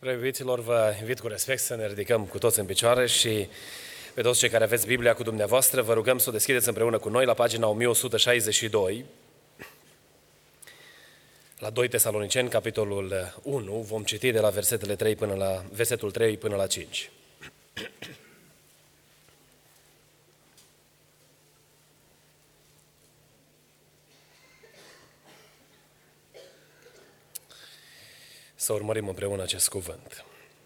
Iubiților, vă invit cu respect să ne ridicăm cu toți în picioare și pe toți cei care aveți Biblia cu dumneavoastră, vă rugăm să o deschideți împreună cu noi la pagina 1162, la 2 Tesaloniceni, capitolul 1, vom citi de la versetul 3 până la 5. Să urmărim împreună acest cuvânt.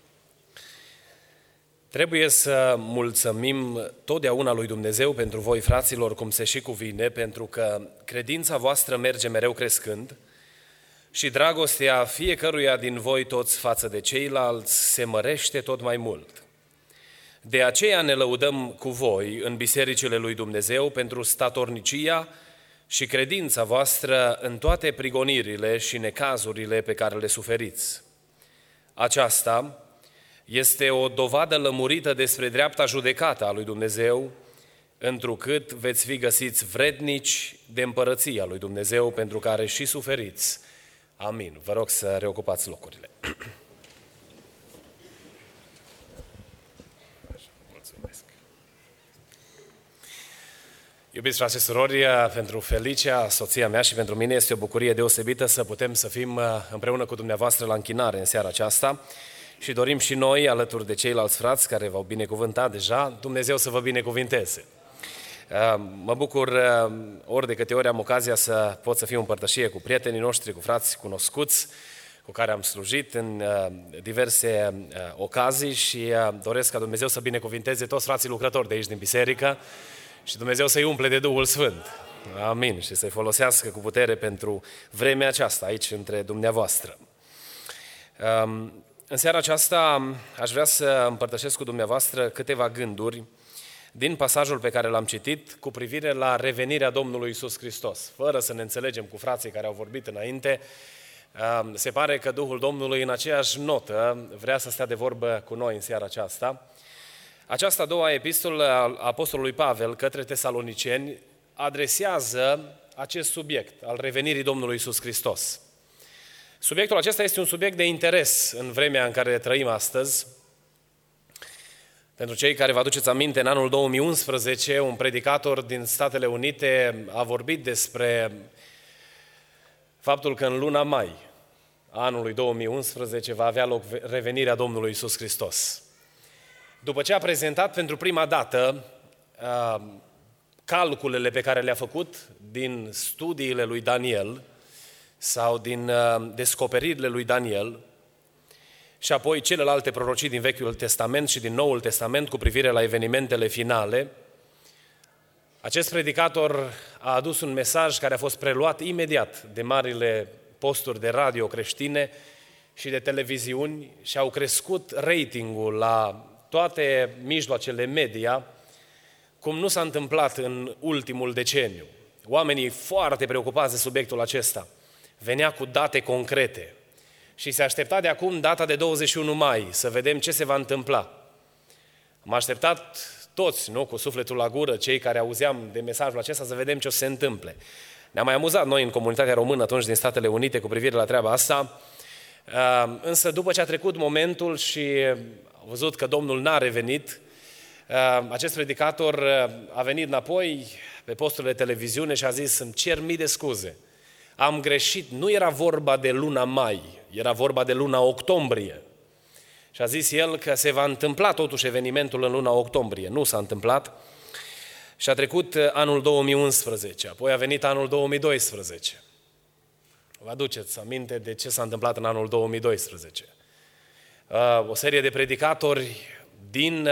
Trebuie să mulțumim totdeauna lui Dumnezeu pentru voi, fraților, cum se și cuvine, pentru că credința voastră merge mereu crescând și dragostea fiecăruia din voi toți față de ceilalți se mărește tot mai mult. De aceea ne lăudăm cu voi în bisericile lui Dumnezeu pentru statornicia și credința voastră în toate prigonirile și necazurile pe care le suferiți. Aceasta este o dovadă lămurită despre dreapta judecată a lui Dumnezeu, întrucât veți fi găsiți vrednici de împărăția lui Dumnezeu pentru care și suferiți. Amin. Vă rog să reocupați locurile. Mulțumesc. Iubiți frate și surori, pentru Felicia, soția mea, și pentru mine este o bucurie deosebită să putem să fim împreună cu dumneavoastră la închinare în seara aceasta și dorim și noi, alături de ceilalți frați care v-au binecuvântat deja, Dumnezeu să vă binecuvinteze. Mă bucur ori de câte ori am ocazia să pot să fiu în părtășie cu prietenii noștri, cu frați cunoscuți, cu care am slujit în diverse ocazii și doresc ca Dumnezeu să binecuvinteze toți frații lucrători de aici din biserică și Dumnezeu să-i umple de Duhul Sfânt. Amin. Și să-i folosească cu putere pentru vremea aceasta aici între dumneavoastră. În seara aceasta aș vrea să împărtășesc cu dumneavoastră câteva gânduri din pasajul pe care l-am citit cu privire la revenirea Domnului Iisus Hristos. Fără să ne înțelegem cu frații care au vorbit înainte, se pare că Duhul Domnului în aceeași notă vrea să stea de vorbă cu noi în seara aceasta. Această a doua epistolă a Apostolului Pavel către tesaloniceni adresează acest subiect al revenirii Domnului Iisus Hristos. Subiectul acesta este un subiect de interes în vremea în care trăim astăzi. Pentru cei care vă aduceți aminte, în anul 2011, un predicator din Statele Unite a vorbit despre faptul că în luna mai anului 2011 va avea loc revenirea Domnului Iisus Hristos. După ce a prezentat pentru prima dată calculele pe care le-a făcut din studiile lui Daniel sau din descoperirile lui Daniel și apoi celelalte prorocii din Vechiul Testament și din Noul Testament cu privire la evenimentele finale, acest predicator a adus un mesaj care a fost preluat imediat de marile posturi de radio creștine și de televiziuni și au crescut ratingul la toate mijloacele media, cum nu s-a întâmplat în ultimul deceniu. Oamenii foarte preocupați de subiectul acesta venea cu date concrete și se aștepta de acum data de 21 mai să vedem ce se va întâmpla. Am așteptat toți, nu, cu sufletul la gură, cei care auzeam de mesajul acesta, să vedem ce o să se întâmple. Ne-am mai amuzat noi în comunitatea română atunci din Statele Unite cu privire la treaba asta, însă după ce a trecut momentul și a văzut că Domnul n-a revenit, acest predicator a venit înapoi pe posturile de televiziune și a zis: îmi cer mii de scuze, am greșit, nu era vorba de luna mai, era vorba de luna octombrie. Și a zis el că se va întâmpla totuși evenimentul în luna octombrie. Nu s-a întâmplat și a trecut anul 2011, apoi a venit anul 2012. Vă aduceți aminte de ce s-a întâmplat în anul 2012? O serie de predicatori din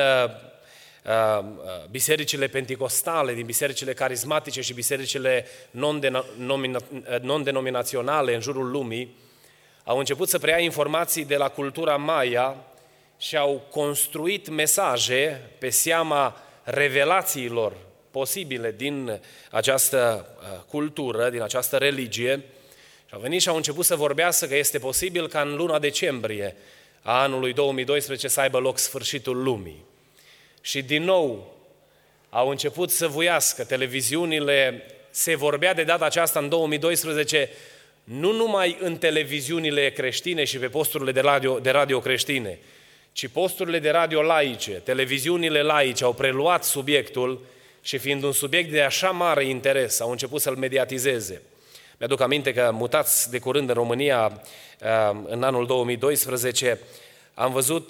bisericile penticostale, din bisericile carismatice și bisericile non-denominaționale în jurul lumii au început să preia informații de la cultura Maya și au construit mesaje pe seama revelațiilor posibile din această cultură, din această religie, și au venit și au început să vorbească că este posibil ca în luna decembrie a anului 2012 să aibă loc sfârșitul lumii. Și din nou au început să vuiască televiziunile, se vorbea de data aceasta în 2012 nu numai în televiziunile creștine și pe posturile de radio creștine, ci posturile de radio laice, televiziunile laice au preluat subiectul și fiind un subiect de așa mare interes, au început să-l mediatizeze. Mi-aduc aminte că mutați de curând în România, în anul 2012, am văzut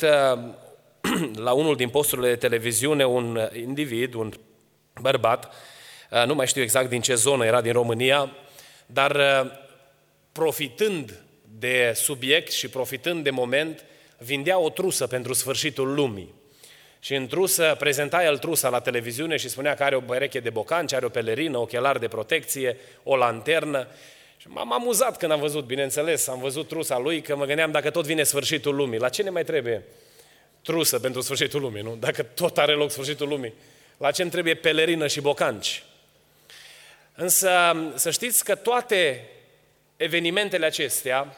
la unul din posturile de televiziune un individ, un bărbat, nu mai știu exact din ce zonă era din România, dar profitând de subiect și profitând de moment, vindea o trusă pentru sfârșitul lumii. Și în trusă, prezenta el trusa la televiziune și spunea că are o pereche de bocanci, are o pelerină, ochelari de protecție, o lanternă. Și m-am amuzat când am văzut, bineînțeles, am văzut trusa lui, că mă gândeam dacă tot vine sfârșitul lumii, la ce ne mai trebuie trusă pentru sfârșitul lumii, nu? Dacă tot are loc sfârșitul lumii, la ce îmi trebuie pelerină și bocanci? Însă să știți că toate evenimentele acestea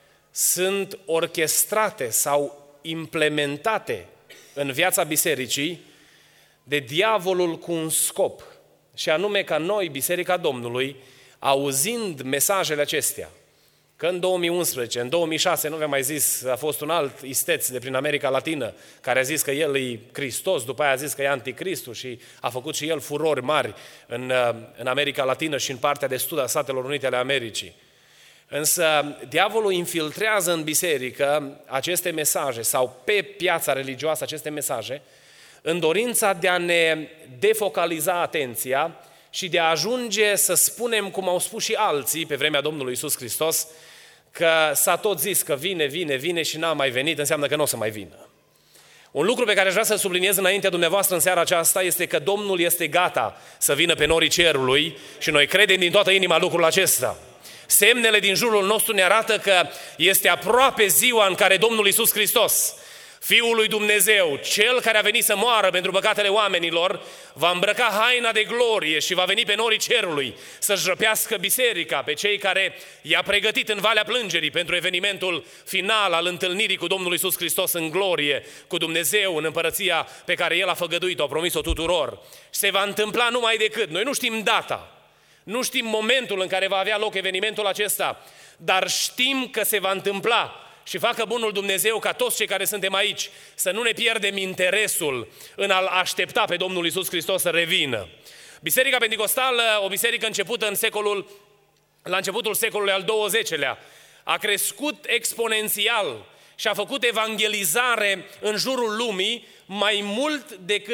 sunt orchestrate sau implementate în viața bisericii de diavolul cu un scop, și anume ca noi, Biserica Domnului, auzind mesajele acestea, că în 2011, în 2006, nu v-am mai zis, a fost un alt isteț de prin America Latină care a zis că el e Hristos, după aia a zis că e Anticristul și a făcut și el furori mari în America Latină și în partea de sud a Statelor Unite ale Americii. Însă diavolul infiltrează în biserică aceste mesaje sau pe piața religioasă aceste mesaje în dorința de a ne defocaliza atenția și de a ajunge să spunem, cum au spus și alții pe vremea Domnului Iisus Hristos, că s-a tot zis că vine și n-a mai venit, înseamnă că nu o să mai vină. Un lucru pe care aș vrea să subliniez înaintea dumneavoastră în seara aceasta este că Domnul este gata să vină pe norii cerului și noi credem din toată inima lucrul acesta. Semnele din jurul nostru ne arată că este aproape ziua în care Domnul Iisus Hristos, Fiul lui Dumnezeu, Cel care a venit să moară pentru păcatele oamenilor, va îmbrăca haina de glorie și va veni pe norii cerului să-și răpească biserica, pe cei care i-a pregătit în Valea Plângerii pentru evenimentul final al întâlnirii cu Domnul Iisus Hristos în glorie, cu Dumnezeu, în împărăția pe care El a făgăduit-o, a promis-o tuturor. Se va întâmpla numai decât. Noi nu știm data, nu știm momentul în care va avea loc evenimentul acesta, dar știm că se va întâmpla. Și facă bunul Dumnezeu ca toți cei care suntem aici să nu ne pierdem interesul în a-L aștepta pe Domnul Iisus Hristos să revină. Biserica Penticostală, o biserică începută la începutul secolului al XX-lea, a crescut exponențial și a făcut evangelizare în jurul lumii mai mult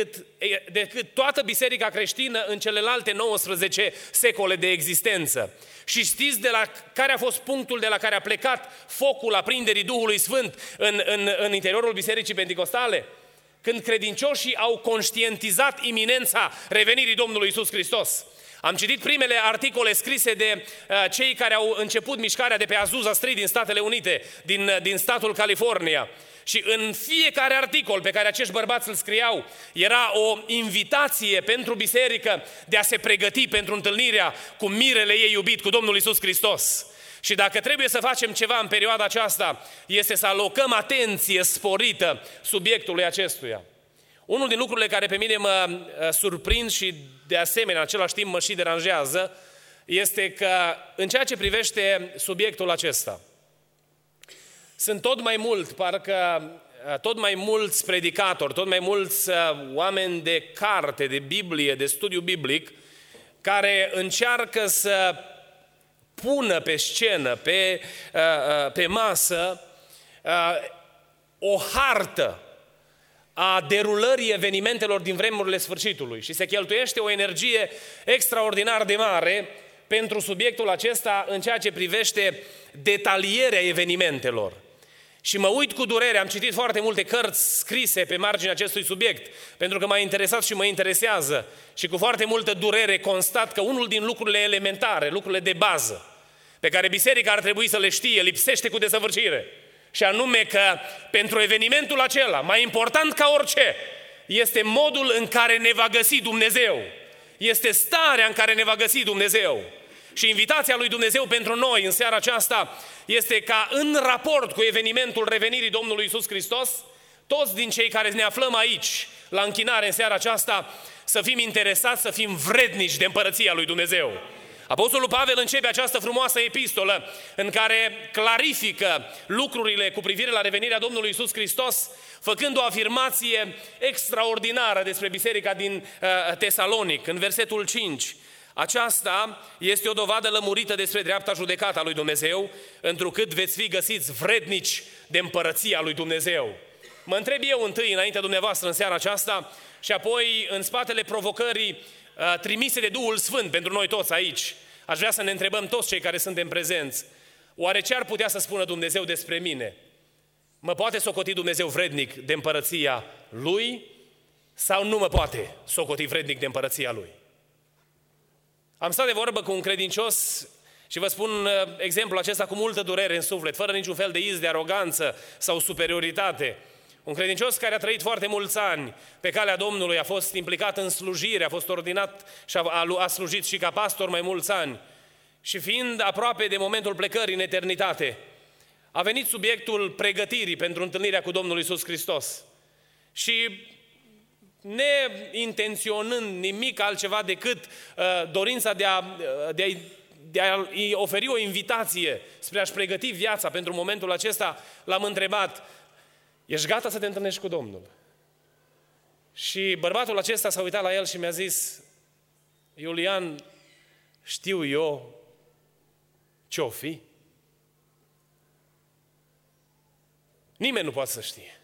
decât toată biserica creștină în celelalte 19 secole de existență. Și știți de la care a fost punctul de la care a plecat focul aprinderii Duhului Sfânt în interiorul Bisericii Penticostale? Când credincioșii au conștientizat iminența revenirii Domnului Iisus Hristos. Am citit primele articole scrise de cei care au început mișcarea de pe Azusa Street din Statele Unite, din statul California. Și în fiecare articol pe care acești bărbați îl scriau, era o invitație pentru biserică de a se pregăti pentru întâlnirea cu mirele ei iubit, cu Domnul Iisus Hristos. Și dacă trebuie să facem ceva în perioada aceasta, este să alocăm atenție sporită subiectului acestuia. Unul din lucrurile care pe mine mă surprind și de asemenea în același timp mă și deranjează, este că în ceea ce privește subiectul acesta, sunt tot mai mulți predicatori, tot mai mulți oameni de carte, de Biblie, de studiu biblic, care încearcă să pună pe scenă, pe masă, o hartă a derulării evenimentelor din vremurile sfârșitului și se cheltuiește o energie extraordinar de mare pentru subiectul acesta în ceea ce privește detalierea evenimentelor. Și mă uit cu durere, am citit foarte multe cărți scrise pe marginea acestui subiect, pentru că m-a interesat și mă interesează și cu foarte multă durere constat că unul din lucrurile elementare, lucrurile de bază, pe care biserica ar trebui să le știe, lipsește cu desăvârșire. Și anume că pentru evenimentul acela, mai important ca orice, este modul în care ne va găsi Dumnezeu. Este starea în care ne va găsi Dumnezeu. Și invitația lui Dumnezeu pentru noi în seara aceasta este ca în raport cu evenimentul revenirii Domnului Iisus Hristos, toți din cei care ne aflăm aici, la închinare în seara aceasta, să fim interesați, să fim vrednici de împărăția lui Dumnezeu. Apostolul Pavel începe această frumoasă epistolă în care clarifică lucrurile cu privire la revenirea Domnului Iisus Hristos, făcând o afirmație extraordinară despre biserica din Tesalonic, în versetul 5. Aceasta este o dovadă lămurită despre dreapta judecată a lui Dumnezeu, întrucât veți fi găsiți vrednici de împărăția lui Dumnezeu. Mă întreb eu întâi, înaintea dumneavoastră, în seara aceasta, și apoi în spatele provocării trimise de Duhul Sfânt pentru noi toți aici, aș vrea să ne întrebăm toți cei care suntem prezenți, oare ce ar putea să spună Dumnezeu despre mine? Mă poate socoti Dumnezeu vrednic de împărăția Lui sau nu mă poate socoti vrednic de împărăția Lui? Am stat de vorbă cu un credincios și vă spun exemplul acesta cu multă durere în suflet, fără niciun fel de iz de aroganță sau superioritate. Un credincios care a trăit foarte mulți ani pe calea Domnului, a fost implicat în slujire, a fost ordinat și a slujit și ca pastor mai mulți ani. Și fiind aproape de momentul plecării în eternitate, a venit subiectul pregătirii pentru întâlnirea cu Domnul Iisus Hristos. Și neintenționând nimic altceva decât dorința de a-i oferi o invitație spre a-și pregăti viața pentru momentul acesta, l-am întrebat: ești gata să te întâlnești cu Domnul? Și bărbatul acesta s-a uitat la el și mi-a zis: Iulian, știu eu ce-o fi? Nimeni nu poate să știe.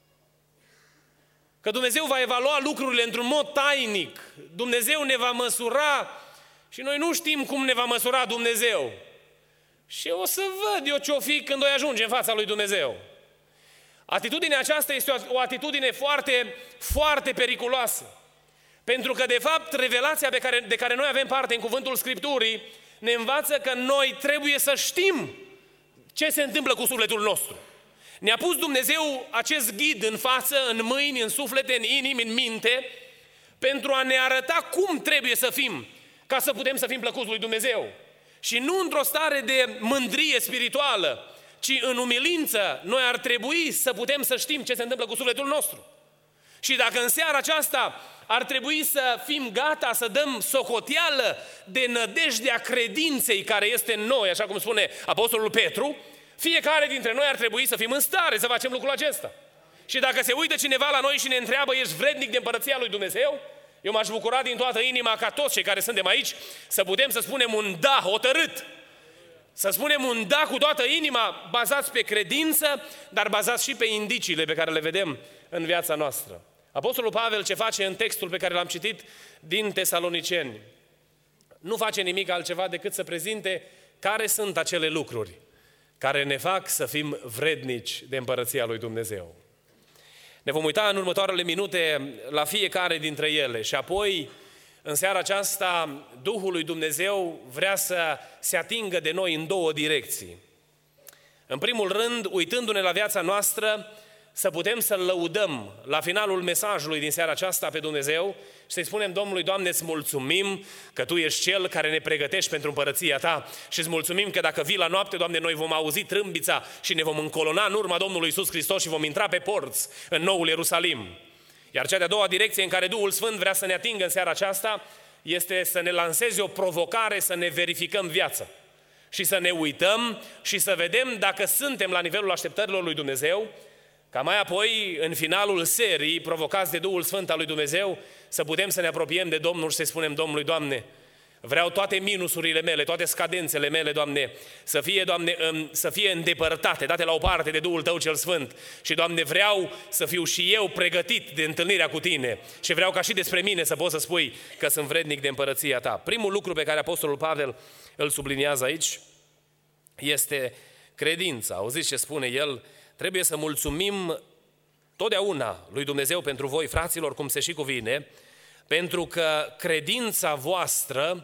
Că Dumnezeu va evalua lucrurile într-un mod tainic. Dumnezeu ne va măsura și noi nu știm cum ne va măsura Dumnezeu. Și o să văd eu ce-o fi când o ajunge în fața lui Dumnezeu. Atitudinea aceasta este o atitudine foarte, foarte periculoasă. Pentru că, de fapt, revelația de care noi avem parte în cuvântul Scripturii ne învață că noi trebuie să știm ce se întâmplă cu sufletul nostru. Ne-a pus Dumnezeu acest ghid în față, în mâini, în suflete, în inimi, în minte, pentru a ne arăta cum trebuie să fim, ca să putem să fim plăcuți lui Dumnezeu. Și nu într-o stare de mândrie spirituală, ci în umilință, noi ar trebui să putem să știm ce se întâmplă cu sufletul nostru. Și dacă în seara aceasta ar trebui să fim gata să dăm socoteală de nădejdea credinței care este în noi, așa cum spune Apostolul Petru, fiecare dintre noi ar trebui să fim în stare să facem lucrul acesta. Și dacă se uită cineva la noi și ne întreabă: ești vrednic de împărăția lui Dumnezeu? Eu m-aș bucura din toată inima ca toți cei care suntem aici să putem să spunem un da hotărât. Să spunem un da cu toată inima, bazați pe credință, dar bazați și pe indiciile pe care le vedem în viața noastră. Apostolul Pavel ce face în textul pe care l-am citit din Tesaloniceni? Nu face nimic altceva decât să prezinte care sunt acele lucruri care ne fac să fim vrednici de împărăția lui Dumnezeu. Ne vom uita în următoarele minute la fiecare dintre ele și apoi, în seara aceasta, Duhul lui Dumnezeu vrea să se atingă de noi în două direcții. În primul rând, uitându-ne la viața noastră, să putem să-L lăudăm la finalul mesajului din seara aceasta pe Dumnezeu și să-i spunem Domnului: Doamne, îți mulțumim că Tu ești Cel care ne pregătești pentru împărăția Ta și îți mulțumim că dacă vii la noapte, Doamne, noi vom auzi trâmbița și ne vom încolona în urma Domnului Iisus Hristos și vom intra pe porți în noul Ierusalim. Iar cea de-a doua direcție în care Duhul Sfânt vrea să ne atingă în seara aceasta este să ne lanseze o provocare să ne verificăm viața și să ne uităm și să vedem dacă suntem la nivelul așteptărilor lui Dumnezeu, ca mai apoi, în finalul serii, provocați de Duhul Sfânt al lui Dumnezeu, să putem să ne apropiem de Domnul și să spunem Domnului: Doamne, vreau toate minusurile mele, toate scadențele mele, Doamne, să fie îndepărtate, date la o parte de Duhul Tău cel Sfânt. Și, Doamne, vreau să fiu și eu pregătit de întâlnirea cu Tine și vreau ca și despre mine să poți să spui că sunt vrednic de împărăția Ta. Primul lucru pe care Apostolul Pavel îl subliniază aici este credința. Auziți ce spune el? Trebuie să mulțumim totdeauna lui Dumnezeu pentru voi, fraților, cum se și cuvine, pentru că credința voastră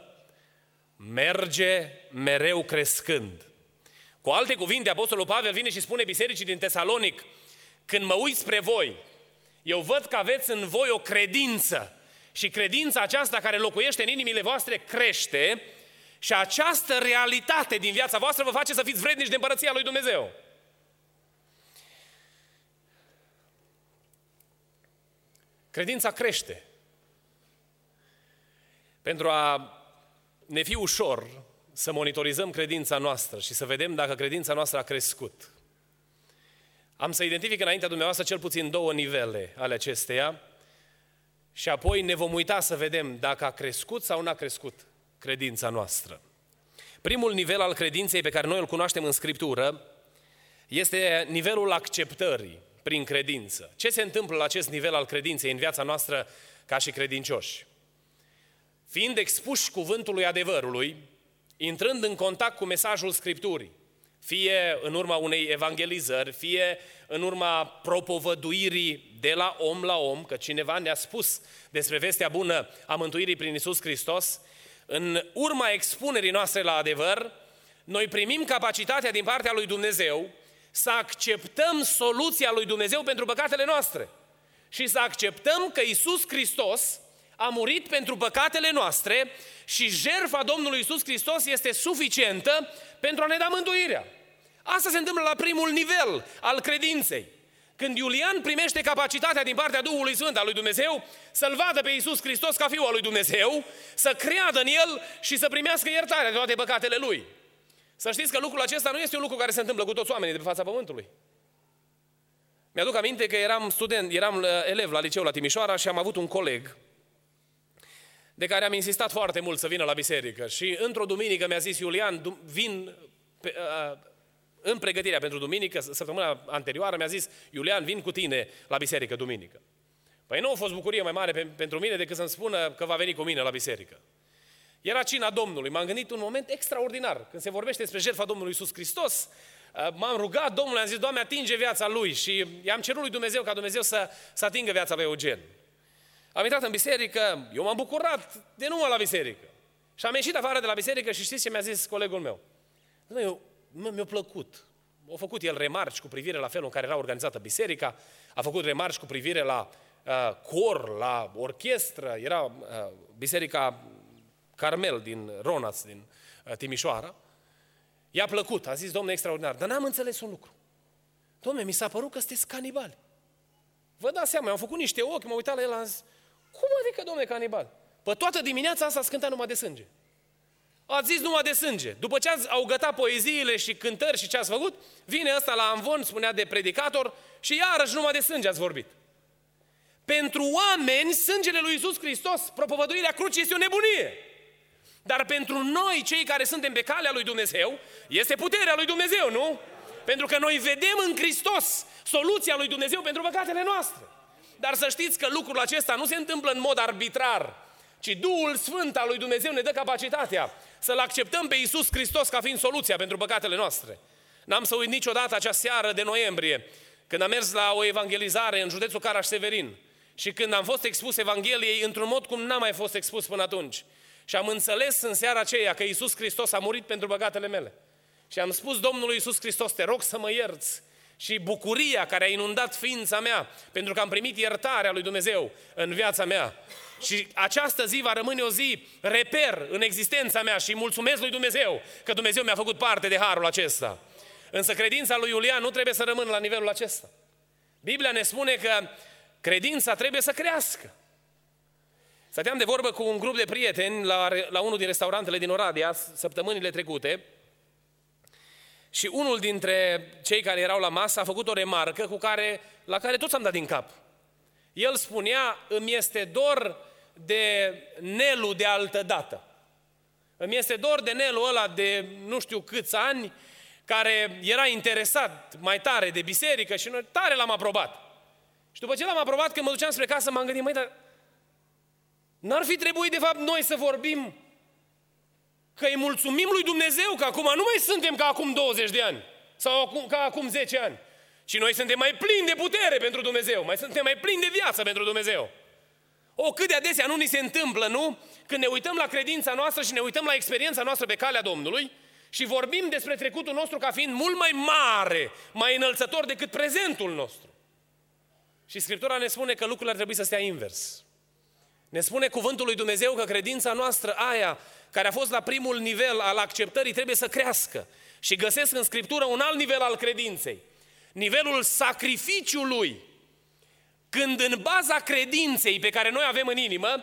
merge mereu crescând. Cu alte cuvinte, Apostolul Pavel vine și spune bisericii din Tesalonic: când mă uit spre voi, eu văd că aveți în voi o credință și credința aceasta care locuiește în inimile voastre crește și această realitate din viața voastră vă face să fiți vrednici de împărăția lui Dumnezeu. Credința crește. Pentru a ne fi ușor să monitorizăm credința noastră și să vedem dacă credința noastră a crescut. Am să identific înaintea dumneavoastră cel puțin 2 nivele ale acesteia și apoi ne vom uita să vedem dacă a crescut sau nu a crescut credința noastră. Primul nivel al credinței pe care noi îl cunoaștem în Scriptură este nivelul acceptării prin credință. Ce se întâmplă la acest nivel al credinței în viața noastră ca și credincioși? Fiind expuși cuvântului adevărului, intrând în contact cu mesajul Scripturii, fie în urma unei evangelizări, fie în urma propovăduirii de la om, că cineva ne-a spus despre vestea bună a mântuirii prin Iisus Hristos, în urma expunerii noastre la adevăr, noi primim capacitatea din partea lui Dumnezeu să acceptăm soluția lui Dumnezeu pentru păcatele noastre și să acceptăm că Iisus Hristos a murit pentru păcatele noastre și jertfa Domnului Iisus Hristos este suficientă pentru a ne da mântuirea. Asta se întâmplă la primul nivel al credinței. Când Iulian primește capacitatea din partea Duhului Sfânt al lui Dumnezeu să-L vadă pe Iisus Hristos ca Fiul al lui Dumnezeu, să creadă în El și să primească iertarea de toate păcatele Lui. Să știți că lucrul acesta nu este un lucru care se întâmplă cu toți oamenii de pe fața Pământului. Mi-aduc aminte că eram elev la liceu la Timișoara și am avut un coleg de care am insistat foarte mult să vină la biserică. Și într-o duminică mi-a zis: Iulian, vin în pregătirea pentru duminică, săptămâna anterioară mi-a zis: Iulian, vin cu tine la biserică duminică. Păi nu a fost bucurie mai mare pentru mine decât să-mi spună că va veni cu mine la biserică. Era cina Domnului, m-am gândit un moment extraordinar. Când se vorbește despre jertfa Domnului Iisus Hristos, m-am rugat Domnului, am zis: Doamne, atinge viața lui, și i-am cerut lui Dumnezeu ca Dumnezeu să atingă viața lui Eugen. Am intrat în biserică, eu m-am bucurat de numai la biserică. Și am ieșit afară de la biserică și știți ce mi-a zis colegul meu? Mi-a plăcut. A făcut el remarci cu privire la felul în care era organizată biserica, a făcut remarci cu privire la cor, la orchestră, era biserica Carmel din Ronaț, din Timișoara. I-a plăcut, a zis: Domnule, extraordinar, dar n-am înțeles un lucru. Domnule, mi s-a părut că sunteți canibali. Vă dați seama, am făcut niște ochi, m-am uitat la el, am zis: cum adică, domnule, canibal? Păi toată dimineața asta ați cântat numai de sânge. Ați zis numai de sânge. După ce au gătat poeziile și cântări și ce ați făcut, vine ăsta la amvon, spunea de predicator, și iarăși numai de sânge ați vorbit. Pentru oameni, sângele lui Iisus Hristos, propovăduirea crucii, este o nebunie. Dar pentru noi, cei care suntem pe calea lui Dumnezeu, este puterea lui Dumnezeu, nu? Pentru că noi vedem în Hristos soluția lui Dumnezeu pentru păcatele noastre. Dar să știți că lucrul acesta nu se întâmplă în mod arbitrar, ci Duhul Sfânt al lui Dumnezeu ne dă capacitatea să-L acceptăm pe Iisus Hristos ca fiind soluția pentru păcatele noastre. N-am să uit niciodată acea seară de noiembrie, când am mers la o evangelizare în județul Caraș-Severin și când am fost expus Evangheliei într-un mod cum n-am mai fost expus până atunci. Și am înțeles în seara aceea că Iisus Hristos a murit pentru păcatele mele. Și am spus Domnului Iisus Hristos: te rog să mă ierți. Și bucuria care a inundat ființa mea, pentru că am primit iertarea lui Dumnezeu în viața mea. Și această zi va rămâne o zi reper în existența mea și mulțumesc lui Dumnezeu că Dumnezeu mi-a făcut parte de harul acesta. Însă credința lui Iulian nu trebuie să rămână la nivelul acesta. Biblia ne spune că credința trebuie să crească. Stăteam de vorbă cu un grup de prieteni la unul din restaurantele din Oradea săptămânile trecute și unul dintre cei care erau la masă a făcut o remarcă la care toți am dat din cap. El spunea: îmi este dor de Nelu de altădată. Îmi este dor de Nelu ăla de nu știu câți ani, care era interesat mai tare de biserică și noi tare l-am aprobat. Și după ce l-am aprobat, când mă duceam spre casă, m-am gândit: măi, dar n-ar fi trebuit de fapt noi să vorbim că îi mulțumim lui Dumnezeu că acum nu mai suntem ca acum 20 de ani sau ca acum 10 ani, ci noi suntem mai plini de putere pentru Dumnezeu, suntem mai plini de viață pentru Dumnezeu. Cât de adesea nu ni se întâmplă, nu? Când ne uităm la credința noastră și ne uităm la experiența noastră pe calea Domnului și vorbim despre trecutul nostru ca fiind mult mai mare, mai înălțător decât prezentul nostru. Și Scriptura ne spune că lucrurile ar trebui să stea invers. Ne spune cuvântul lui Dumnezeu că credința noastră, aia care a fost la primul nivel al acceptării, trebuie să crească. Și găsesc în Scriptură un alt nivel al credinței. Nivelul sacrificiului. Când în baza credinței pe care noi avem în inimă,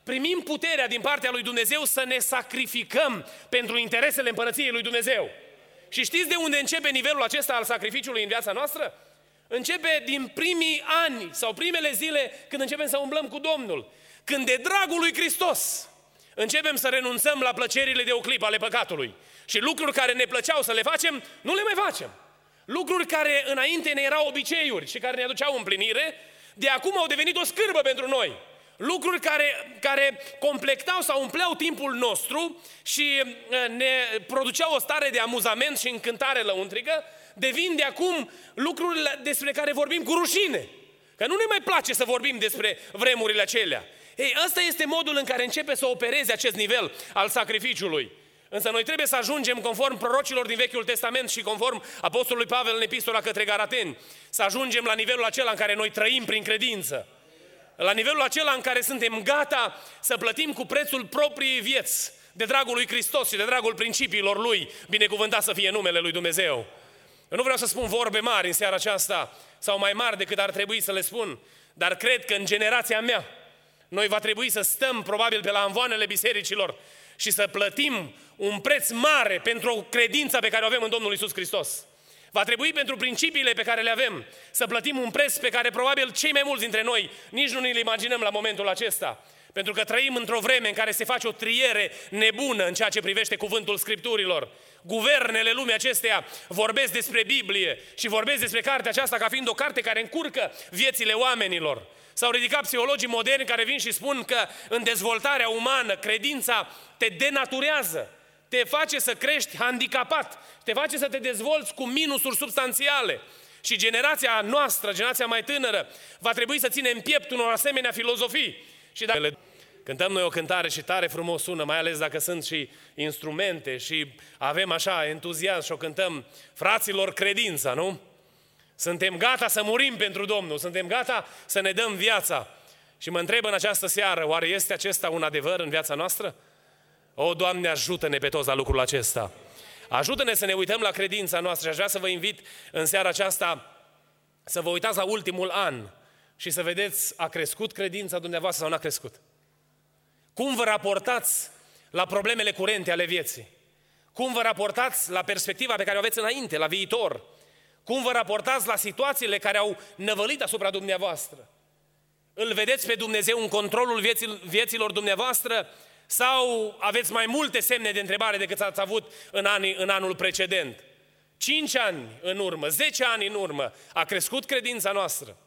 primim puterea din partea lui Dumnezeu să ne sacrificăm pentru interesele împărăției lui Dumnezeu. Și știți de unde începe nivelul acesta al sacrificiului în viața noastră? Începe din primii ani sau primele zile când începem să umblăm cu Domnul. Când de dragul lui Hristos începem să renunțăm la plăcerile de o clipă ale păcatului. Și lucruri care ne plăceau să le facem, nu le mai facem. Lucruri care înainte ne erau obiceiuri și care ne aduceau împlinire, de acum au devenit o scârbă pentru noi. Lucruri care completau sau umpleau timpul nostru și ne produceau o stare de amuzament și încântare lăuntrică, devin de acum lucrurile despre care vorbim cu rușine. Că nu ne mai place să vorbim despre vremurile acelea. Ei, ăsta este modul în care începe să opereze acest nivel al sacrificiului. Însă noi trebuie să ajungem conform prorocilor din Vechiul Testament și conform Apostolului Pavel în Epistola către Galateni, să ajungem la nivelul acela în care noi trăim prin credință. La nivelul acela în care suntem gata să plătim cu prețul propriei vieți, de dragul lui Hristos și de dragul principiilor Lui, binecuvântat să fie numele Lui Dumnezeu. Eu nu vreau să spun vorbe mari în seara aceasta, sau mai mari decât ar trebui să le spun, dar cred că în generația mea, noi va trebui să stăm probabil pe la amvoanele bisericilor și să plătim un preț mare pentru credința pe care o avem în Domnul Iisus Hristos. Va trebui pentru principiile pe care le avem să plătim un preț pe care probabil cei mai mulți dintre noi nici nu ne-l imaginăm la momentul acesta. Pentru că trăim într-o vreme în care se face o triere nebună în ceea ce privește cuvântul Scripturilor. Guvernele lumii acesteia vorbesc despre Biblie și vorbesc despre cartea aceasta ca fiind o carte care încurcă viețile oamenilor. S-au ridicat psihologii moderni care vin și spun că în dezvoltarea umană credința te denaturează, te face să crești handicapat, te face să te dezvolți cu minusuri substanțiale. Și generația noastră, generația mai tânără, va trebui să ține în piept unor asemenea filozofii. Și dacă cântăm noi o cântare și tare frumos sună, mai ales dacă sunt și instrumente și avem așa entuziasm și o cântăm, fraților, credința, nu? Suntem gata să murim pentru Domnul, suntem gata să ne dăm viața. Și mă întreb în această seară, oare este acesta un adevăr în viața noastră? O, Doamne, ajută-ne pe toți la lucrul acesta. Ajută-ne să ne uităm la credința noastră și aș vrea să vă invit în seara aceasta să vă uitați la ultimul an și să vedeți, a crescut credința dumneavoastră sau n-a crescut? Cum vă raportați la problemele curente ale vieții? Cum vă raportați la perspectiva pe care o aveți înainte, la viitor? Cum vă raportați la situațiile care au năvălit asupra dumneavoastră? Îl vedeți pe Dumnezeu în controlul vieților dumneavoastră sau aveți mai multe semne de întrebare decât ați avut în anul precedent? 5 ani în urmă, 10 ani în urmă, a crescut credința noastră.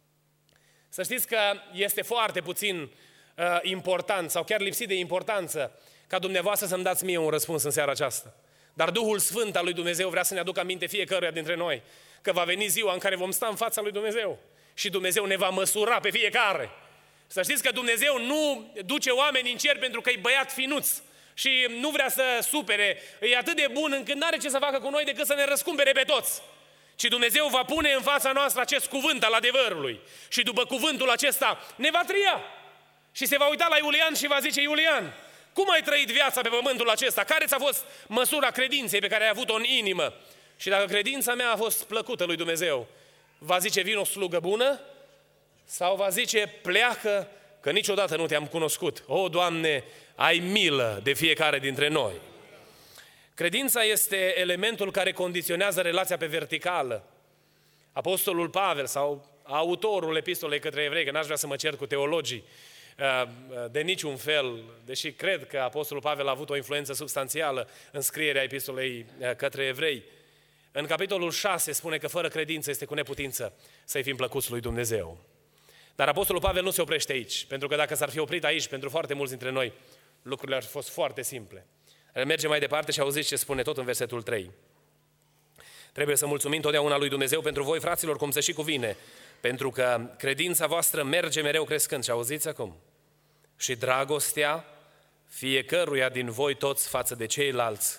Să știți că este foarte puțin important sau chiar lipsit de importanță ca dumneavoastră să-mi dați mie un răspuns în seara aceasta. Dar Duhul Sfânt al lui Dumnezeu vrea să ne aducă aminte fiecăruia dintre noi că va veni ziua în care vom sta în fața lui Dumnezeu și Dumnezeu ne va măsura pe fiecare. Să știți că Dumnezeu nu duce oameni în cer pentru că e băiat finuț și nu vrea să supere, e atât de bun încât n-are ce să facă cu noi decât să ne răscumpere pe toți. Ci Dumnezeu va pune în fața noastră acest cuvânt al adevărului și după cuvântul acesta ne va tria. Și se va uita la Iulian și va zice, Iulian, cum ai trăit viața pe pământul acesta? Care ți-a fost măsura credinței pe care ai avut-o în inimă? Și dacă credința mea a fost plăcută lui Dumnezeu, va zice, vin o slugă bună? Sau va zice, pleacă, că niciodată nu te-am cunoscut. O, Doamne, ai milă de fiecare dintre noi. Credința este elementul care condiționează relația pe verticală. Apostolul Pavel sau autorul epistolei către evrei, că n-aș vrea să mă cer cu teologii, de niciun fel, deși cred că Apostolul Pavel a avut o influență substanțială în scrierea epistolei către evrei. În capitolul 6 spune că fără credință este cu neputință să-i fim plăcuți lui Dumnezeu. Dar Apostolul Pavel nu se oprește aici, pentru că dacă s-ar fi oprit aici, pentru foarte mulți dintre noi, lucrurile ar fi fost foarte simple. Merge mai departe și auziți ce spune tot în versetul 3. Trebuie să mulțumim totdeauna lui Dumnezeu pentru voi, fraților, cum se și cuvine, pentru că credința voastră merge mereu crescând. Și auziți acum? Și dragostea fiecăruia din voi toți față de ceilalți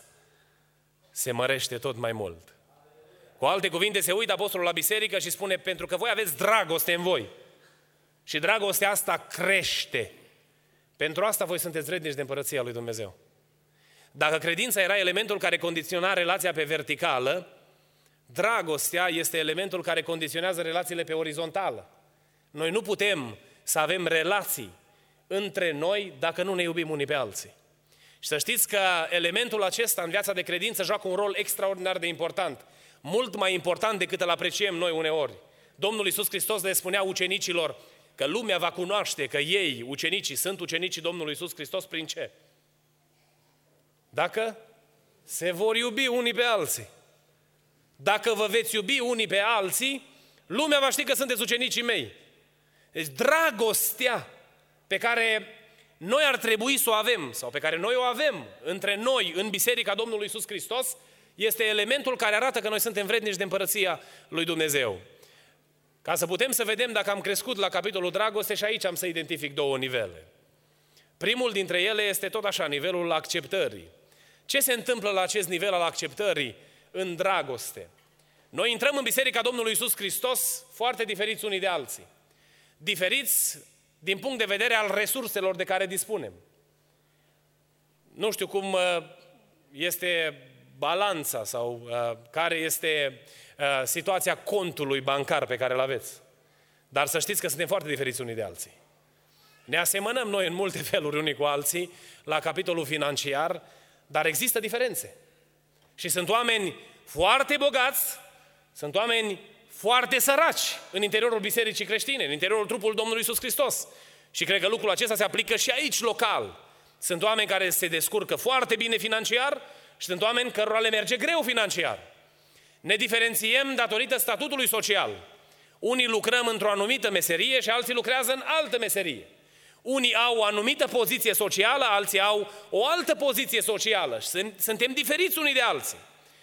se mărește tot mai mult. Cu alte cuvinte, se uită apostolul la biserică și spune, pentru că voi aveți dragoste în voi. Și dragostea asta crește. Pentru asta voi sunteți vrednici de împărăția lui Dumnezeu. Dacă credința era elementul care condiționa relația pe verticală, dragostea este elementul care condiționează relațiile pe orizontală. Noi nu putem să avem relații între noi dacă nu ne iubim unii pe alții. Și să știți că elementul acesta în viața de credință joacă un rol extraordinar de important, mult mai important decât îl apreciem noi uneori. Domnul Iisus Hristos le spunea ucenicilor că lumea va cunoaște că ei, ucenicii, sunt ucenicii Domnului Iisus Hristos prin ce? Dacă se vor iubi unii pe alții. Dacă vă veți iubi unii pe alții, lumea va ști că sunteți ucenicii mei. Deci dragostea pe care noi ar trebui să o avem, sau pe care noi o avem între noi în Biserica Domnului Iisus Hristos, este elementul care arată că noi suntem vrednici de împărăția lui Dumnezeu. Ca să putem să vedem dacă am crescut la capitolul dragoste, și aici am să identific două nivele. Primul dintre ele este tot așa, nivelul acceptării. Ce se întâmplă la acest nivel al acceptării în dragoste? Noi intrăm în Biserica Domnului Iisus Hristos foarte diferiți unii de alții. Diferiți din punct de vedere al resurselor de care dispunem. Nu știu cum este balanța sau care este situația contului bancar pe care îl aveți. Dar să știți că suntem foarte diferiți unii de alții. Ne asemănăm noi în multe feluri unii cu alții la capitolul financiar, dar există diferențe. Și sunt oameni foarte bogați, sunt oameni foarte săraci în interiorul bisericii creștine, în interiorul trupului Domnului Iisus Hristos. Și cred că lucrul acesta se aplică și aici local. Sunt oameni care se descurcă foarte bine financiar și sunt oameni cărora le merge greu financiar. Ne diferențiem datorită statutului social. Unii lucrăm într-o anumită meserie și alții lucrează în altă meserie. Unii au o anumită poziție socială, alții au o altă poziție socială și suntem diferiți unii de alții.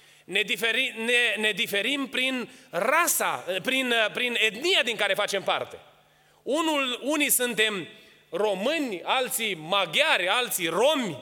Ne diferim prin rasa, prin etnia din care facem parte. Unii suntem români, alții maghiari, alții romi.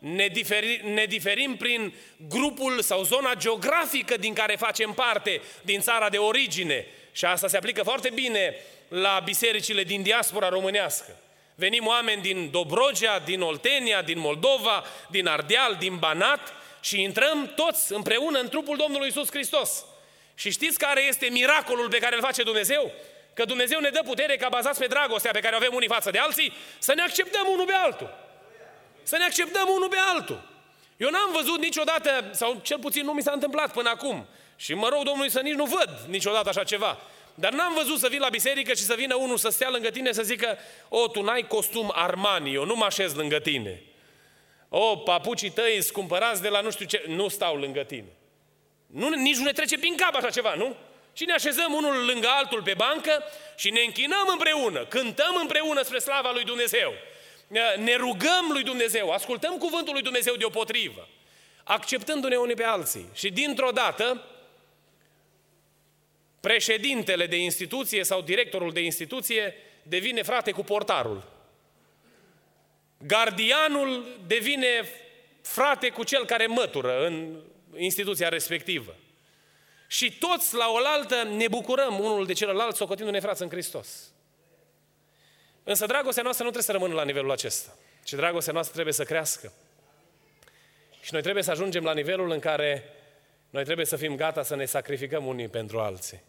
Ne diferim prin grupul sau zona geografică din care facem parte, din țara de origine. Și asta se aplică foarte bine la bisericile din diaspora românească. Venim oameni din Dobrogea, din Oltenia, din Moldova, din Ardeal, din Banat și intrăm toți împreună în trupul Domnului Iisus Hristos. Și știți care este miracolul pe care îl face Dumnezeu? Că Dumnezeu ne dă putere ca bazați pe dragostea pe care o avem unii față de alții, să ne acceptăm unul pe altul. Să ne acceptăm unul pe altul. Eu n-am văzut niciodată, sau cel puțin nu mi s-a întâmplat până acum, și mă rog Domnului să nici nu văd niciodată așa ceva, dar n-am văzut să vii la biserică și să vină unul să stea lângă tine să zică: o, tu n-ai costum Armani, eu nu mă așez lângă tine. O, papucii tăi scumpărați de la nu știu ce, nu stau lângă tine. Nici nu ne trece prin cap așa ceva, nu? Și ne așezăm unul lângă altul pe bancă și ne închinăm împreună, cântăm împreună spre slava lui Dumnezeu. Ne rugăm lui Dumnezeu, ascultăm cuvântul lui Dumnezeu deopotrivă, acceptându-ne unii pe alții. Și dintr-o dată, președintele de instituție sau directorul de instituție devine frate cu portarul. Gardianul devine frate cu cel care mătură în instituția respectivă. Și toți la oaltă ne bucurăm unul de celălalt, socotindu-ne frați în Hristos. Însă dragostea noastră nu trebuie să rămână la nivelul acesta, ci dragostea noastră trebuie să crească. Și noi trebuie să ajungem la nivelul în care noi trebuie să fim gata să ne sacrificăm unii pentru alții.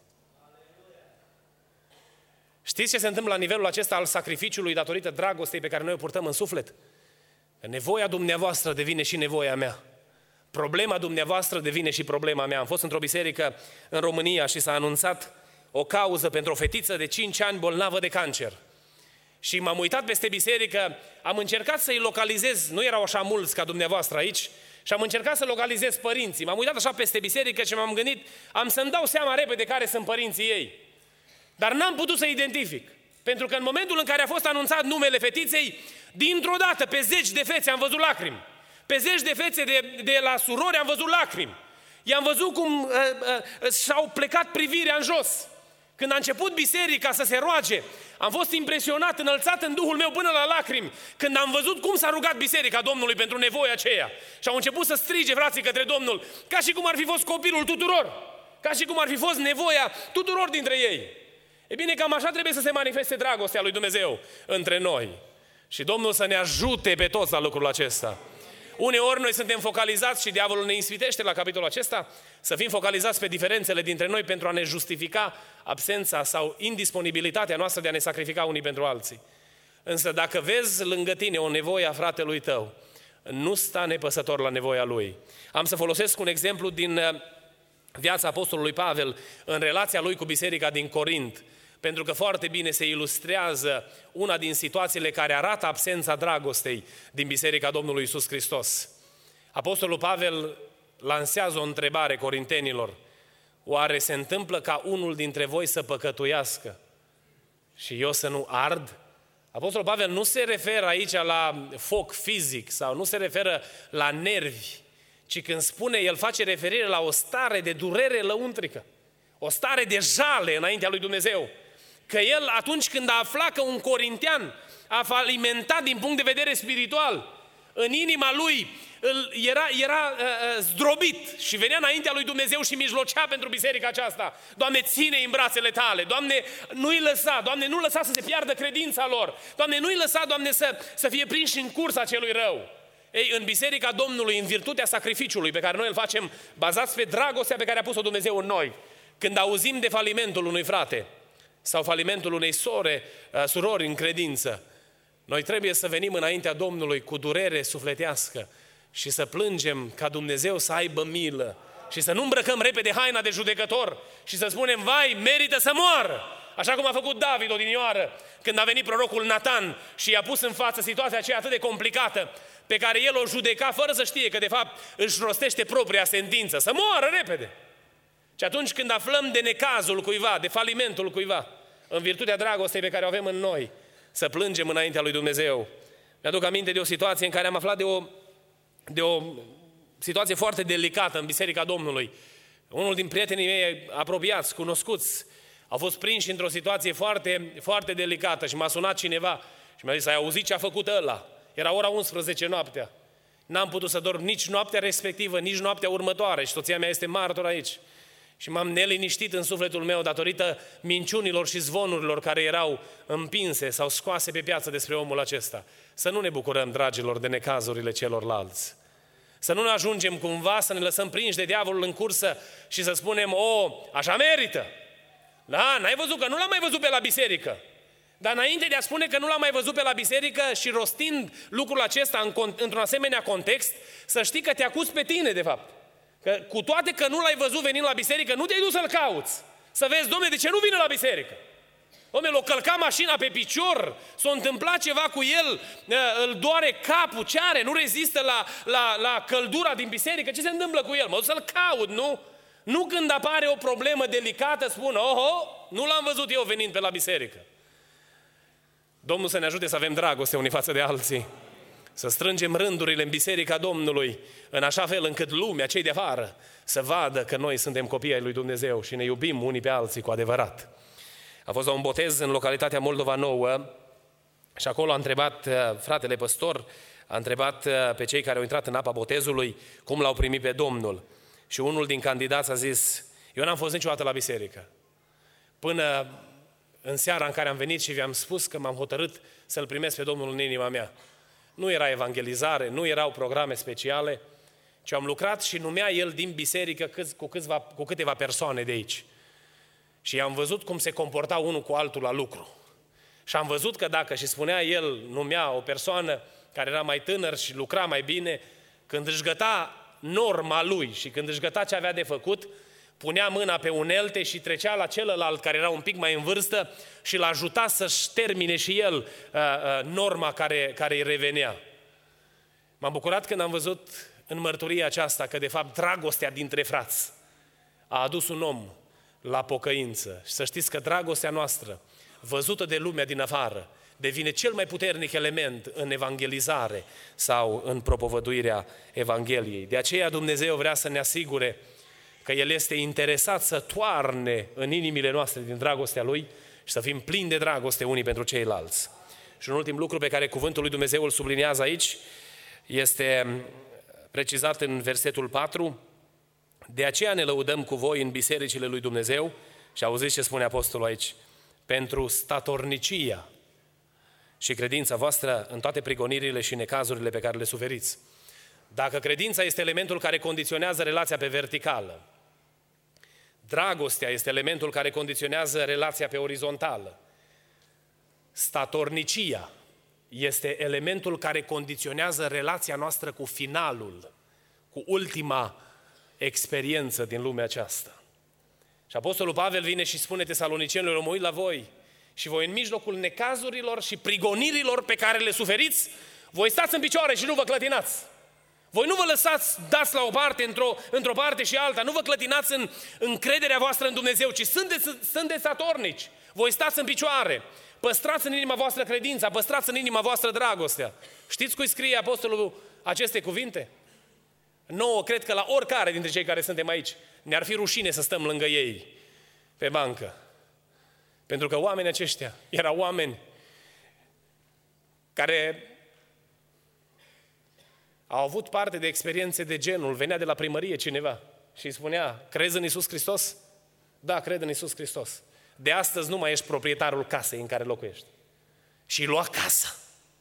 Știți ce se întâmplă la nivelul acesta al sacrificiului datorită dragostei pe care noi o purtăm în suflet? Nevoia dumneavoastră devine și nevoia mea. Problema dumneavoastră devine și problema mea. Am fost într-o biserică în România și s-a anunțat o cauză pentru o fetiță de 5 ani bolnavă de cancer. Și m-am uitat peste biserică, am încercat să-i localizez, nu erau așa mulți ca dumneavoastră aici, și am încercat să localizez părinții. M-am uitat așa peste biserică și m-am gândit, am să-mi dau seama repede care sunt părinții ei. Dar n-am putut să identific. Pentru că în momentul în care a fost anunțat numele fetiței, dintr-o dată, pe 10 de fețe am văzut lacrimi. Pe 10 de fețe de la surori am văzut lacrimi. I-am văzut cum și-au plecat privirea în jos. Când a început biserica să se roage, am fost impresionat, înălțat în Duhul meu până la lacrimi, când am văzut cum s-a rugat biserica Domnului pentru nevoia aceea. Și au început să strige frații către Domnul, ca și cum ar fi fost copilul tuturor, ca și cum ar fi fost nevoia tuturor dintre ei. E bine, cam așa trebuie să se manifeste dragostea lui Dumnezeu între noi. Și Domnul să ne ajute pe toți la lucrul acesta. Uneori noi suntem focalizați și diavolul ne ispitește la capitolul acesta să fim focalizați pe diferențele dintre noi pentru a ne justifica absența sau indisponibilitatea noastră de a ne sacrifica unii pentru alții. Însă dacă vezi lângă tine o nevoie a fratelui tău, nu sta nepăsător la nevoia lui. Am să folosesc un exemplu din viața apostolului Pavel în relația lui cu biserica din Corint, pentru că foarte bine se ilustrează una din situațiile care arată absența dragostei din biserica Domnului Iisus Hristos. Apostolul Pavel lansează o întrebare corintenilor: oare se întâmplă ca unul dintre voi să păcătuiască și eu să nu ard? Apostolul Pavel nu se referă aici la foc fizic sau nu se referă la nervi, ci când spune, el face referire la o stare de durere lăuntrică, o stare de jale înaintea lui Dumnezeu. Că el, atunci când a aflat că un corintean a falimentat din punct de vedere spiritual, în inima lui era zdrobit și venea înaintea lui Dumnezeu și mijlocea pentru biserica aceasta. Doamne, ține-i în brațele tale, Doamne, nu-i lăsa, Doamne, nu lăsa să se piardă credința lor, Doamne, nu-i lăsa, Doamne, să fie prinși în cursa celui rău. Ei, în biserica Domnului, în virtutea sacrificiului pe care noi îl facem, bazați pe dragostea pe care a pus-o Dumnezeu în noi, când auzim de falimentul unui frate sau falimentul unei surori în credință, noi trebuie să venim înaintea Domnului cu durere sufletească și să plângem ca Dumnezeu să aibă milă și să nu îmbrăcăm repede haina de judecător și să spunem, vai, merită să moară, așa cum a făcut David odinioară când a venit prorocul Natan și i-a pus în față situația aceea atât de complicată pe care el o judeca fără să știe că de fapt își rostește propria sentință, să moară repede. Și atunci când aflăm de necazul cuiva, de falimentul cuiva, în virtutea dragostei pe care o avem în noi, să plângem înaintea lui Dumnezeu. Mi-aduc aminte de o situație în care am aflat de o situație foarte delicată în Biserica Domnului. Unul din prietenii mei apropiați, cunoscuți, au fost prinși într-o situație foarte, foarte delicată și m-a sunat cineva și mi-a zis, ai auzit ce a făcut ăla? Era ora 11 noaptea. N-am putut să dorm nici noaptea respectivă, nici noaptea următoare și soția mea este martor aici. Și m-am neliniștit în sufletul meu datorită minciunilor și zvonurilor care erau împinse sau scoase pe piață despre omul acesta. Să nu ne bucurăm, dragilor, de necazurile celorlalți. Să nu ne ajungem cumva să ne lăsăm prinși de diavolul în cursă și să spunem, așa merită. Da, n-ai văzut că nu l-am mai văzut pe la biserică. Dar înainte de a spune că nu l-am mai văzut pe la biserică și rostind lucrul acesta într-un asemenea context, să știi că te acuzi pe tine, de fapt. Că cu toate că nu l-ai văzut venind la biserică, nu te-ai dus să-l cauți. Să vezi, dom'le, de ce nu vine la biserică? Dom'le, l-o călca mașina pe picior, s-a întâmplat ceva cu el, îl doare capul, ce are? Nu rezistă la căldura din biserică, ce se întâmplă cu el? Mă duc să-l caut, nu? Nu când apare o problemă delicată, spun, nu l-am văzut eu venind pe la biserică. Domnul să ne ajute să avem dragoste unii față de alții. Să strângem rândurile în biserica Domnului, în așa fel încât lumea, cei de afară, să vadă că noi suntem copii ai lui Dumnezeu și ne iubim unii pe alții cu adevărat. A fost la un botez în localitatea Moldova Nouă și acolo a întrebat fratele păstor, a întrebat pe cei care au intrat în apa botezului cum l-au primit pe Domnul. Și unul din candidați a zis, eu n-am fost niciodată la biserică. Până în seara în care am venit și vi-am spus că m-am hotărât să-L primesc pe Domnul în inima mea. Nu era evangelizare, nu erau programe speciale, ci am lucrat și numea el din biserică cu câteva persoane de aici. Și am văzut cum se comporta unul cu altul la lucru. Și am văzut că dacă, și spunea el, numea o persoană care era mai tânăr și lucra mai bine, când își găta norma lui și când își găta ce avea de făcut, punea mâna pe unelte și trecea la celălalt care era un pic mai în vârstă și l-a ajuta să-și termine și el norma care îi revenea. M-am bucurat când am văzut în mărturia aceasta că de fapt dragostea dintre frați a adus un om la pocăință. Și să știți că dragostea noastră, văzută de lumea din afară, devine cel mai puternic element în evangelizare sau în propovăduirea Evangheliei. De aceea Dumnezeu vrea să ne asigure că El este interesat să toarne în inimile noastre din dragostea Lui și să fim plini de dragoste unii pentru ceilalți. Și un ultim lucru pe care cuvântul lui Dumnezeu îl subliniază aici este precizat în versetul 4. De aceea ne lăudăm cu voi în bisericile lui Dumnezeu, și auziți ce spune apostolul aici, pentru statornicia și credința voastră în toate prigonirile și necazurile pe care le suferiți. Dacă credința este elementul care condiționează relația pe verticală, dragostea este elementul care condiționează relația pe orizontală, statornicia este elementul care condiționează relația noastră cu finalul, cu ultima experiență din lumea aceasta. Și Apostolul Pavel vine și spune tesalonicenilor: mă uit la voi și voi în mijlocul necazurilor și prigonirilor pe care le suferiți, voi stați în picioare și nu vă clătinați. Voi nu vă lăsați dați la o parte, într-o parte și alta, nu vă clătinați în încrederea voastră în Dumnezeu, ci sunteți statornici. Voi stați în picioare, păstrați în inima voastră credința, păstrați în inima voastră dragostea. Știți cui scrie apostolul aceste cuvinte? Nouă, cred că la oricare dintre cei care suntem aici ne-ar fi rușine să stăm lângă ei pe bancă. Pentru că oamenii aceștia erau oameni care au avut parte de experiențe de genul. Venea de la primărie cineva și îi spunea: crezi în Iisus Hristos? Da, cred în Iisus Hristos. De astăzi nu mai ești proprietarul casei în care locuiești. Și îi lua casa.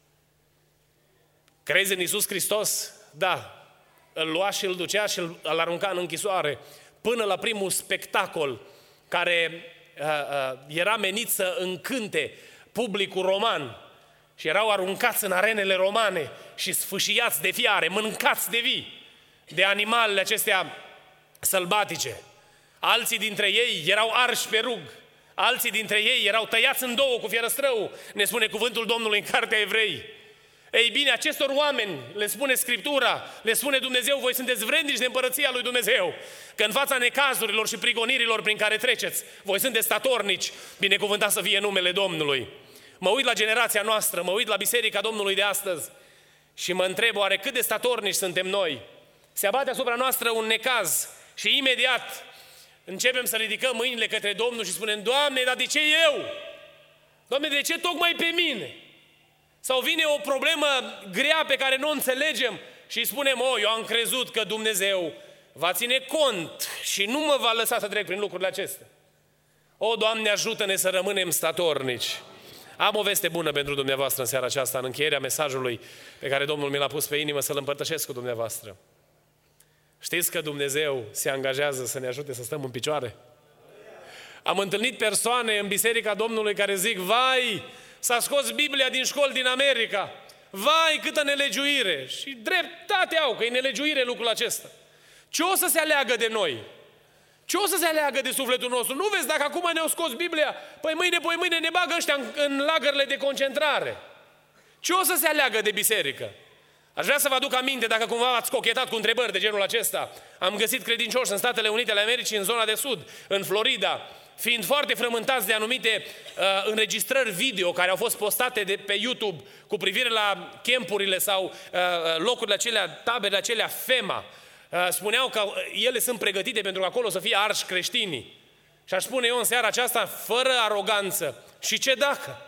Crezi în Iisus Hristos? Da. Îl lua și îl ducea și îl arunca în închisoare până la primul spectacol care era menit să încânte publicul roman. Și erau aruncați în arenele romane și sfâșiați de fiare, mâncați de vii, de animalele acestea sălbatice. Alții dintre ei erau arși pe rug, alții dintre ei erau tăiați în două cu fierăstrău, ne spune cuvântul Domnului în Cartea Evrei. Ei bine, acestor oameni le spune Scriptura, le spune Dumnezeu: voi sunteți vrednici de împărăția lui Dumnezeu, că în fața necazurilor și prigonirilor prin care treceți, voi sunteți statornici, binecuvântat să fie numele Domnului. Mă uit la generația noastră, mă uit la Biserica Domnului de astăzi și mă întreb: oare cât de statornici suntem noi? Se abate asupra noastră un necaz și imediat începem să ridicăm mâinile către Domnul și spunem: Doamne, dar de ce eu? Doamne, de ce tocmai pe mine? Sau vine o problemă grea pe care nu o înțelegem și spunem: eu am crezut că Dumnezeu va ține cont și nu mă va lăsa să trec prin lucrurile acestea. Doamne, ajută-ne să rămânem statornici. Am o veste bună pentru dumneavoastră în seara aceasta, în încheierea mesajului pe care Domnul mi l-a pus pe inimă să-l împărtășesc cu dumneavoastră. Știți că Dumnezeu se angajează să ne ajute să stăm în picioare? Am întâlnit persoane în Biserica Domnului care zic: vai, s-a scos Biblia din școli din America, vai, câtă nelegiuire! Și dreptate au, că e nelegiuire lucrul acesta. Ce o să se aleagă de noi? Ce o să se aleagă de sufletul nostru? Nu vezi, dacă acum ne-au scos Biblia, păi mâine ne bagă ăștia în lagările de concentrare. Ce o să se aleagă de biserică? Aș vrea să vă aduc aminte, dacă cumva ați cochetat cu întrebări de genul acesta. Am găsit credincioși în Statele Unite ale Americii, în zona de sud, în Florida, fiind foarte frământați de anumite înregistrări video care au fost postate pe YouTube cu privire la campurile sau locurile acelea, taberele acelea FEMA. Spuneau că ele sunt pregătite pentru că acolo să fie arși creștinii. Și aș spune eu în seara aceasta, fără aroganță: și ce dacă?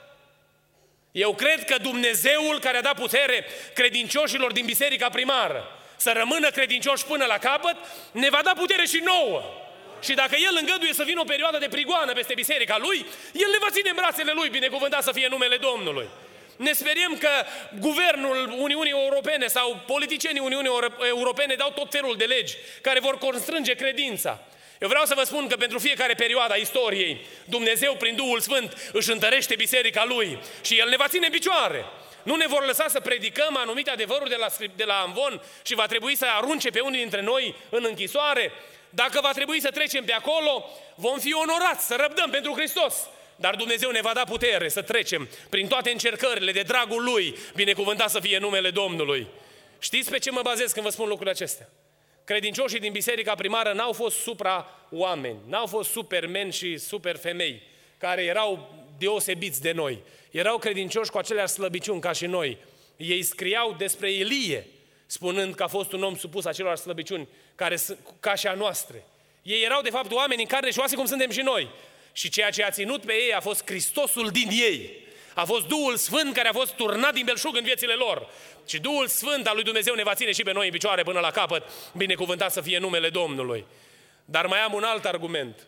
Eu cred că Dumnezeul care a dat putere credincioșilor din biserica primară să rămână credincioși până la capăt, ne va da putere și nouă. Și dacă El îngăduie să vină o perioadă de prigoană peste biserica Lui, El ne va ține în brațele Lui, binecuvântat să fie numele Domnului. Ne speriem că guvernul Uniunii Europene sau politicienii Uniunii Europene dau tot felul de legi care vor constrânge credința. Eu vreau să vă spun că pentru fiecare perioadă a istoriei, Dumnezeu prin Duhul Sfânt își întărește biserica Lui și El ne va ține în picioare. Nu ne vor lăsa să predicăm anumite adevăruri de la amvon și va trebui să arunce pe unii dintre noi în închisoare. Dacă va trebui să trecem pe acolo, vom fi onorați să răbdăm pentru Hristos. Dar Dumnezeu ne va da putere să trecem prin toate încercările de dragul Lui, binecuvântat să fie numele Domnului. Știți pe ce mă bazez când vă spun lucrurile acestea? Credincioșii din biserica primară n-au fost supra-oameni, n-au fost supermeni și superfemei care erau deosebiți de noi. Erau credincioși cu aceleași slăbiciuni ca și noi. Ei scriau despre Ilie, spunând că a fost un om supus acelor slăbiciuni ca și a noastre. Ei erau de fapt oameni în carne și oase cum suntem și noi. Și ceea ce a ținut pe ei a fost Hristosul din ei. A fost Duhul Sfânt care a fost turnat din belșug în viețile lor. Și Duhul Sfânt al lui Dumnezeu ne va ține și pe noi în picioare până la capăt, binecuvântat să fie numele Domnului. Dar mai am un alt argument.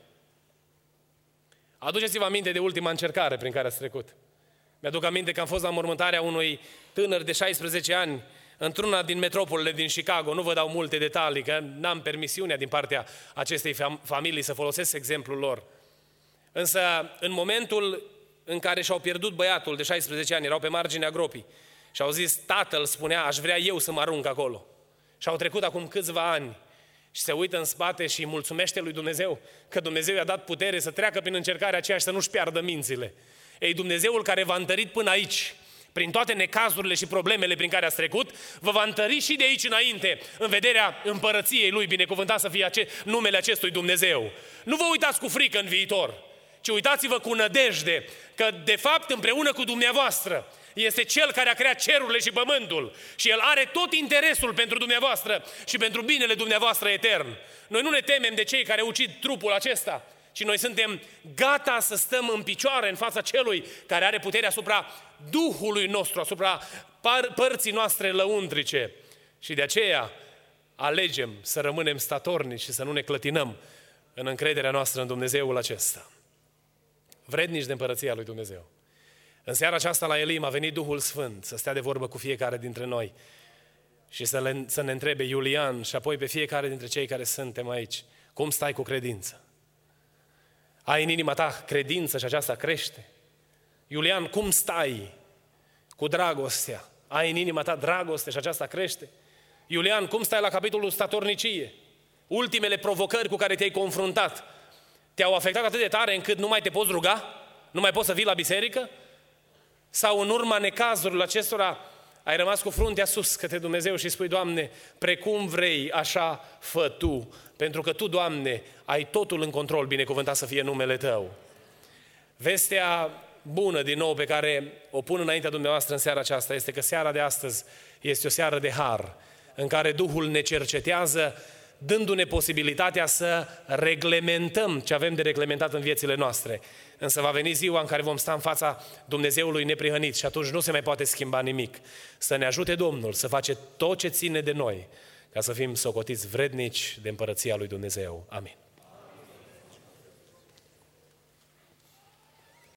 Aduceți-vă aminte de ultima încercare prin care ați trecut. Mi-aduc aminte că am fost la mormântarea unui tânăr de 16 ani într-una din metropolele din Chicago. Nu vă dau multe detalii, că n-am permisiunea din partea acestei familii să folosesc exemplul lor. Însă, în momentul în care și-au pierdut băiatul de 16 ani, erau pe marginea gropii. Și au zis, tatăl spunea, aș vrea eu să mă arunc acolo. Și au trecut acum câțiva ani și se uită în spate și îi mulțumește lui Dumnezeu că Dumnezeu i-a dat putere să treacă prin încercarea aceea și să nu-și piardă mințile. Ei, Dumnezeul care v-a întărit până aici, prin toate necazurile și problemele prin care ați trecut, vă va întări și de aici înainte, în vederea împărăției Lui, binecuvântat să fie numele acestui Dumnezeu. Nu vă uitați cu frică în viitor, ci uitați-vă cu nădejde că, de fapt, împreună cu dumneavoastră, este Cel care a creat cerurile și pământul și El are tot interesul pentru dumneavoastră și pentru binele dumneavoastră etern. Noi nu ne temem de cei care ucid trupul acesta, ci noi suntem gata să stăm în picioare în fața Celui care are putere asupra Duhului nostru, asupra părții noastre lăuntrice. Și de aceea alegem să rămânem statornici și să nu ne clătinăm în încrederea noastră în Dumnezeul acesta. Vrednici de împărăția lui Dumnezeu. În seara aceasta la Elim a venit Duhul Sfânt să stea de vorbă cu fiecare dintre noi și să ne întrebe Iulian și apoi pe fiecare dintre cei care suntem aici, cum stai cu credință? Ai în inima ta credință și aceasta crește? Iulian, cum stai cu dragostea? Ai în inima ta dragoste și aceasta crește? Iulian, cum stai la capitolul statornicie? Ultimele provocări cu care te-ai confruntat te-au afectat atât de tare încât nu mai te poți ruga? Nu mai poți să vii la biserică? Sau în urma necazurilor acestora ai rămas cu fruntea sus către Dumnezeu și spui, Doamne, precum vrei, așa fă Tu, pentru că Tu, Doamne, ai totul în control, binecuvântat să fie numele Tău. Vestea bună, din nou, pe care o pun înaintea dumneavoastră în seara aceasta, este că seara de astăzi este o seară de har, în care Duhul ne cercetează, dându-ne posibilitatea să reglementăm ce avem de reglementat în viețile noastre. Însă va veni ziua în care vom sta în fața Dumnezeului neprihănit și atunci nu se mai poate schimba nimic. Să ne ajute Domnul să face tot ce ține de noi, ca să fim socotiți vrednici de împărăția lui Dumnezeu. Amin.